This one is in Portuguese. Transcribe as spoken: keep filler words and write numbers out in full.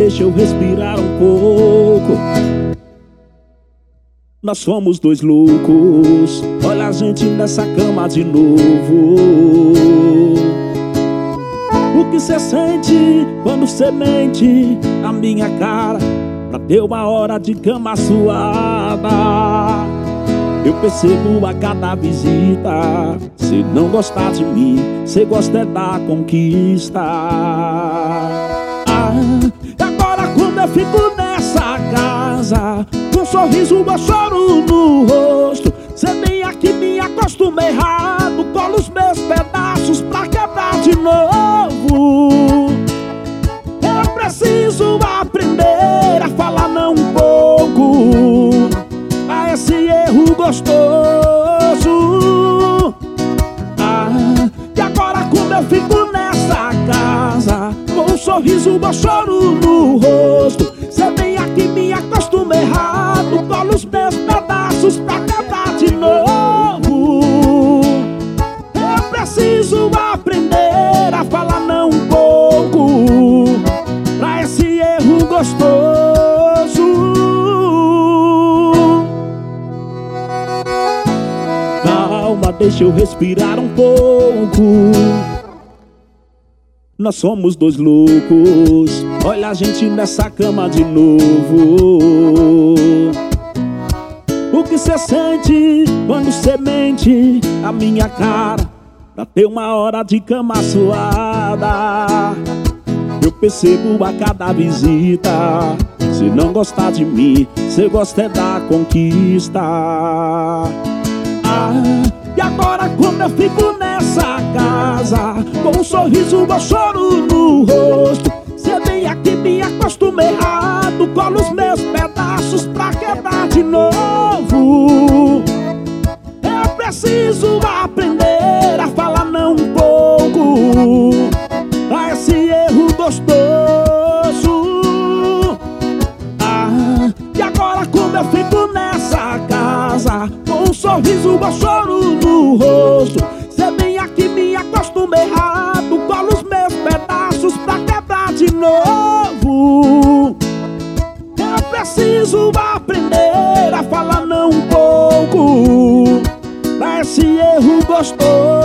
deixa eu respirar um pouco. Nós somos dois loucos, olha a gente nessa cama de novo. O que cê sente quando cê mente na minha cara pra ter uma hora de cama suada? Eu percebo a cada visita, cê não gosta de mim, cê gosta é da conquista. Ah, e agora quando eu fico nessa casa, com um sorriso, eu choro no rosto, cê vem aqui, me acostuma errado, cola os meus pedaços pra quebrar de novo. Eu preciso aprender a falar não um pouco a esse erro gostoso. Ah, e agora quando eu fico nessa casa, com um sorriso, eu choro no rosto, cê vem aqui, me acostuma errado, cola os meus pedaços pra quebrar de novo. Eu preciso aprender a falar não um pouco pra esse erro gostoso. Calma, deixa eu respirar um pouco. Nós somos dois loucos, olha a gente nessa cama de novo. O que cê sente quando cê mente na minha cara pra ter uma hora de cama suada? Eu percebo a cada visita, cê não gosta de mim, cê gosta é da conquista. Ah, e agora quando eu fico nessa casa, com um sorriso, eu choro no rosto, cê vem aqui, me acostuma errado, cola os meus pedaços pra quebrar de novo. Eu preciso aprender a falar não um pouco a esse erro gostoso. Ah, e agora quando eu fico nessa casa, com um sorriso, eu choro no rosto, cê vem aqui, me acostuma errado, cola os meus pedaços pra quebrar de novo. Eu preciso aprender a falar não um pouco pra esse erro gostoso.